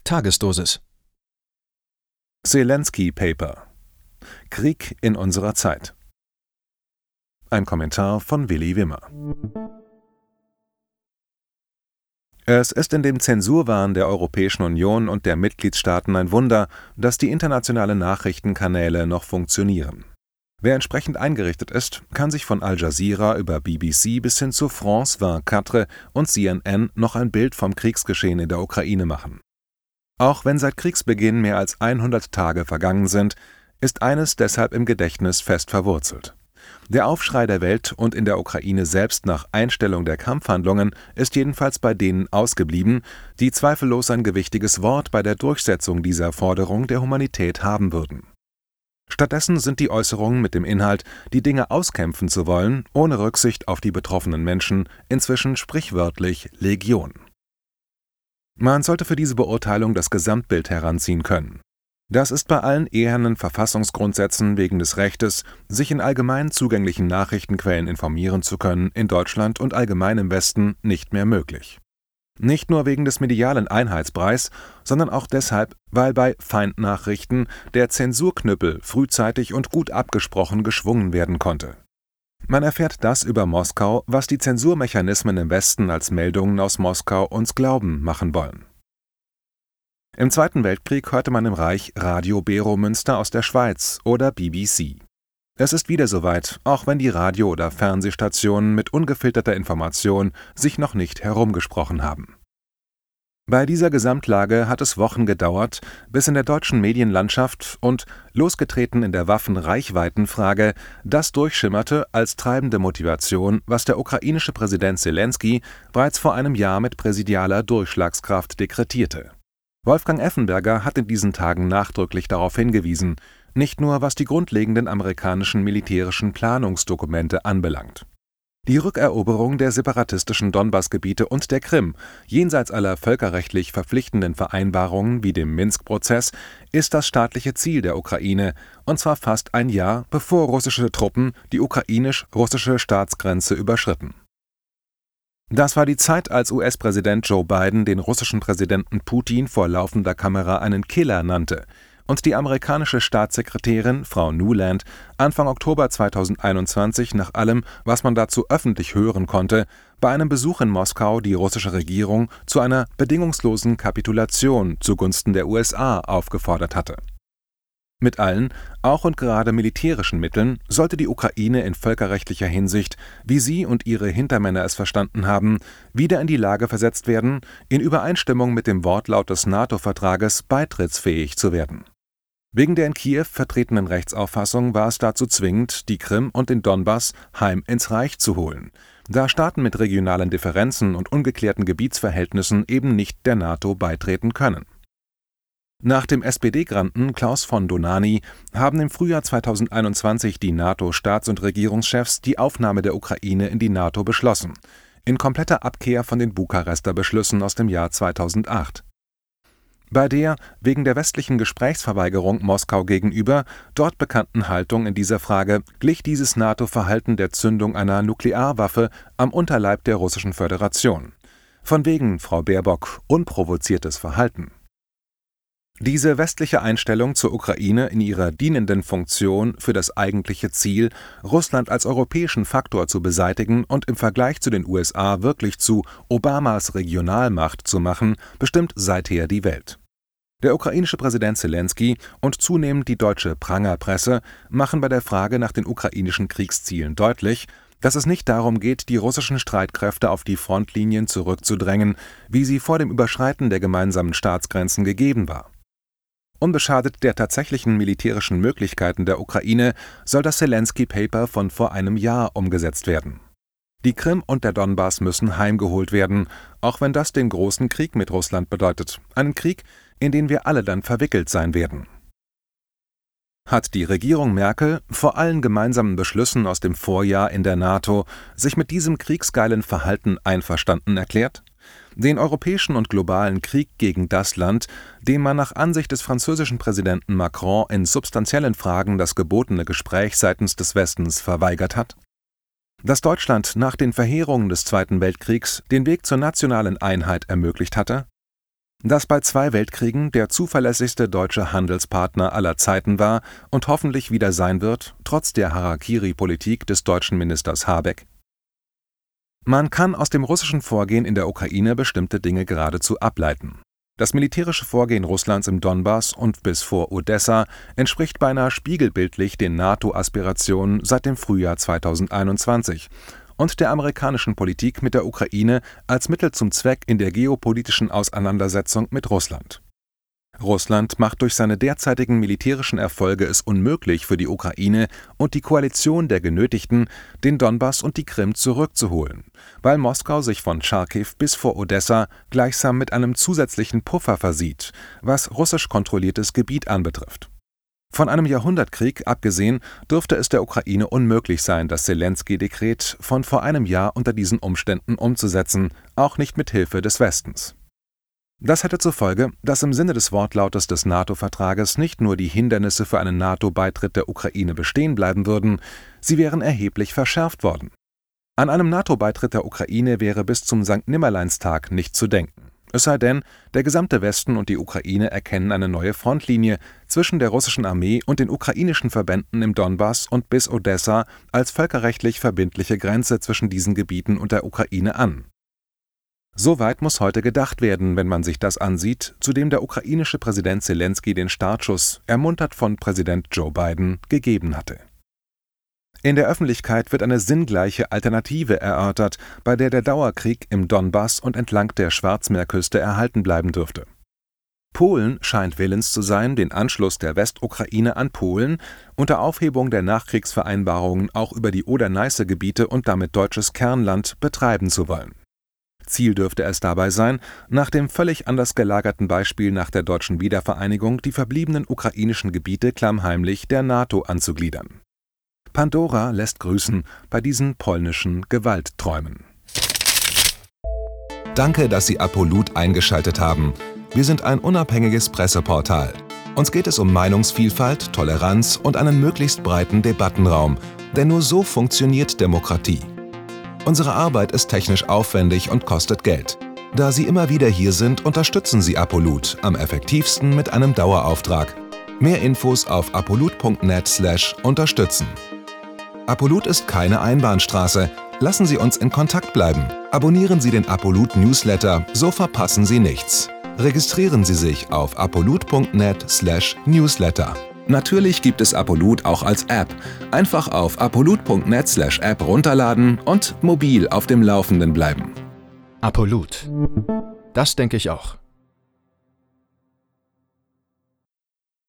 Tagesdosis. Zelensky Paper. Krieg in unserer Zeit. Ein Kommentar von Willi Wimmer. Es ist in dem Zensurwahn der Europäischen Union und der Mitgliedstaaten ein Wunder, dass die internationalen Nachrichtenkanäle noch funktionieren. Wer entsprechend eingerichtet ist, kann sich von Al Jazeera über BBC bis hin zu France 24 und CNN noch ein Bild vom Kriegsgeschehen in der Ukraine machen. Auch wenn seit Kriegsbeginn mehr als 100 Tage vergangen sind, ist eines deshalb im Gedächtnis fest verwurzelt. Der Aufschrei der Welt und in der Ukraine selbst nach Einstellung der Kampfhandlungen ist jedenfalls bei denen ausgeblieben, die zweifellos ein gewichtiges Wort bei der Durchsetzung dieser Forderung der Humanität haben würden. Stattdessen sind die Äußerungen mit dem Inhalt, die Dinge auskämpfen zu wollen, ohne Rücksicht auf die betroffenen Menschen, inzwischen sprichwörtlich Legion. Man sollte für diese Beurteilung das Gesamtbild heranziehen können. Das ist bei allen ehernen Verfassungsgrundsätzen wegen des Rechtes, sich in allgemein zugänglichen Nachrichtenquellen informieren zu können, in Deutschland und allgemein im Westen nicht mehr möglich. Nicht nur wegen des medialen Einheitspreis, sondern auch deshalb, weil bei Feindnachrichten der Zensurknüppel frühzeitig und gut abgesprochen geschwungen werden konnte. Man erfährt das über Moskau, was die Zensurmechanismen im Westen als Meldungen aus Moskau uns glauben machen wollen. Im Zweiten Weltkrieg hörte man im Reich Radio Bero Münster aus der Schweiz oder BBC. Es ist wieder soweit, auch wenn die Radio- oder Fernsehstationen mit ungefilterter Information sich noch nicht herumgesprochen haben. Bei dieser Gesamtlage hat es Wochen gedauert, bis in der deutschen Medienlandschaft und losgetreten in der Waffenreichweitenfrage das durchschimmerte als treibende Motivation, was der ukrainische Präsident Zelensky bereits vor einem Jahr mit präsidialer Durchschlagskraft dekretierte. Wolfgang Effenberger hat in diesen Tagen nachdrücklich darauf hingewiesen, nicht nur was die grundlegenden amerikanischen militärischen Planungsdokumente anbelangt. Die Rückeroberung der separatistischen Donbassgebiete und der Krim, jenseits aller völkerrechtlich verpflichtenden Vereinbarungen wie dem Minsk-Prozess, ist das staatliche Ziel der Ukraine, und zwar fast ein Jahr, bevor russische Truppen die ukrainisch-russische Staatsgrenze überschritten. Das war die Zeit, als US-Präsident Joe Biden den russischen Präsidenten Putin vor laufender Kamera einen Killer nannte und die amerikanische Staatssekretärin, Frau Nuland, Anfang Oktober 2021 nach allem, was man dazu öffentlich hören konnte, bei einem Besuch in Moskau die russische Regierung zu einer bedingungslosen Kapitulation zugunsten der USA aufgefordert hatte. Mit allen, auch und gerade militärischen Mitteln, sollte die Ukraine in völkerrechtlicher Hinsicht, wie sie und ihre Hintermänner es verstanden haben, wieder in die Lage versetzt werden, in Übereinstimmung mit dem Wortlaut des NATO-Vertrages beitrittsfähig zu werden. Wegen der in Kiew vertretenen Rechtsauffassung war es dazu zwingend, die Krim und den Donbass heim ins Reich zu holen, da Staaten mit regionalen Differenzen und ungeklärten Gebietsverhältnissen eben nicht der NATO beitreten können. Nach dem SPD-Granten Klaus von Donani haben im Frühjahr 2021 die NATO-Staats- und Regierungschefs die Aufnahme der Ukraine in die NATO beschlossen, in kompletter Abkehr von den Bukarester Beschlüssen aus dem Jahr 2008. Bei der wegen der westlichen Gesprächsverweigerung Moskau gegenüber dort bekannten Haltung in dieser Frage glich dieses NATO-Verhalten der Zündung einer Nuklearwaffe am Unterleib der Russischen Föderation. Von wegen, Frau Baerbock, unprovoziertes Verhalten. Diese westliche Einstellung zur Ukraine in ihrer dienenden Funktion für das eigentliche Ziel, Russland als europäischen Faktor zu beseitigen und im Vergleich zu den USA wirklich zu Obamas Regionalmacht zu machen, bestimmt seither die Welt. Der ukrainische Präsident Zelensky und zunehmend die deutsche Prangerpresse machen bei der Frage nach den ukrainischen Kriegszielen deutlich, dass es nicht darum geht, die russischen Streitkräfte auf die Frontlinien zurückzudrängen, wie sie vor dem Überschreiten der gemeinsamen Staatsgrenzen gegeben war. Unbeschadet der tatsächlichen militärischen Möglichkeiten der Ukraine soll das Zelensky Paper von vor einem Jahr umgesetzt werden. Die Krim und der Donbass müssen heimgeholt werden, auch wenn das den großen Krieg mit Russland bedeutet, einen Krieg, in den wir alle dann verwickelt sein werden. Hat die Regierung Merkel vor allen gemeinsamen Beschlüssen aus dem Vorjahr in der NATO sich mit diesem kriegsgeilen Verhalten einverstanden erklärt? Den europäischen und globalen Krieg gegen das Land, dem man nach Ansicht des französischen Präsidenten Macron in substanziellen Fragen das gebotene Gespräch seitens des Westens verweigert hat? Dass Deutschland nach den Verheerungen des Zweiten Weltkriegs den Weg zur nationalen Einheit ermöglicht hatte? das bei 2 Weltkriegen der zuverlässigste deutsche Handelspartner aller Zeiten war und hoffentlich wieder sein wird, trotz der Harakiri-Politik des deutschen Ministers Habeck? Man kann aus dem russischen Vorgehen in der Ukraine bestimmte Dinge geradezu ableiten. Das militärische Vorgehen Russlands im Donbass und bis vor Odessa entspricht beinahe spiegelbildlich den NATO-Aspirationen seit dem Frühjahr 2021 und der amerikanischen Politik mit der Ukraine als Mittel zum Zweck in der geopolitischen Auseinandersetzung mit Russland. Russland macht durch seine derzeitigen militärischen Erfolge es unmöglich für die Ukraine und die Koalition der Genötigten, den Donbass und die Krim zurückzuholen, weil Moskau sich von Charkiw bis vor Odessa gleichsam mit einem zusätzlichen Puffer versieht, was russisch kontrolliertes Gebiet anbetrifft. Von einem Jahrhundertkrieg abgesehen, dürfte es der Ukraine unmöglich sein, das Selenskyj-Dekret von vor einem Jahr unter diesen Umständen umzusetzen, auch nicht mit Hilfe des Westens. Das hätte zur Folge, dass im Sinne des Wortlautes des NATO-Vertrages nicht nur die Hindernisse für einen NATO-Beitritt der Ukraine bestehen bleiben würden, sie wären erheblich verschärft worden. An einem NATO-Beitritt der Ukraine wäre bis zum Sankt-Nimmerleinstag nicht zu denken. Es sei denn, der gesamte Westen und die Ukraine erkennen eine neue Frontlinie zwischen der russischen Armee und den ukrainischen Verbänden im Donbass und bis Odessa als völkerrechtlich verbindliche Grenze zwischen diesen Gebieten und der Ukraine an. Soweit muss heute gedacht werden, wenn man sich das ansieht, zu dem der ukrainische Präsident Selenskyj den Startschuss, ermuntert von Präsident Joe Biden, gegeben hatte. In der Öffentlichkeit wird eine sinngleiche Alternative erörtert, bei der der Dauerkrieg im Donbass und entlang der Schwarzmeerküste erhalten bleiben dürfte. Polen scheint willens zu sein, den Anschluss der Westukraine an Polen unter Aufhebung der Nachkriegsvereinbarungen auch über die Oder-Neiße-Gebiete und damit deutsches Kernland betreiben zu wollen. Ziel dürfte es dabei sein, nach dem völlig anders gelagerten Beispiel nach der deutschen Wiedervereinigung die verbliebenen ukrainischen Gebiete klammheimlich der NATO anzugliedern. Pandora lässt grüßen bei diesen polnischen Gewaltträumen. Danke, dass Sie Apolut eingeschaltet haben. Wir sind ein unabhängiges Presseportal. Uns geht es um Meinungsvielfalt, Toleranz und einen möglichst breiten Debattenraum, denn nur so funktioniert Demokratie. Unsere Arbeit ist technisch aufwendig und kostet Geld. Da Sie immer wieder hier sind, unterstützen Sie Apolut am effektivsten mit einem Dauerauftrag. Mehr Infos auf apolut.net/unterstützen. Apolut ist keine Einbahnstraße. Lassen Sie uns in Kontakt bleiben. Abonnieren Sie den Apolut Newsletter, so verpassen Sie nichts. Registrieren Sie sich auf apolut.net/newsletter. Natürlich gibt es Apolut auch als App. Einfach auf apolut.net/app runterladen und mobil auf dem Laufenden bleiben. Apolut. Das denke ich auch.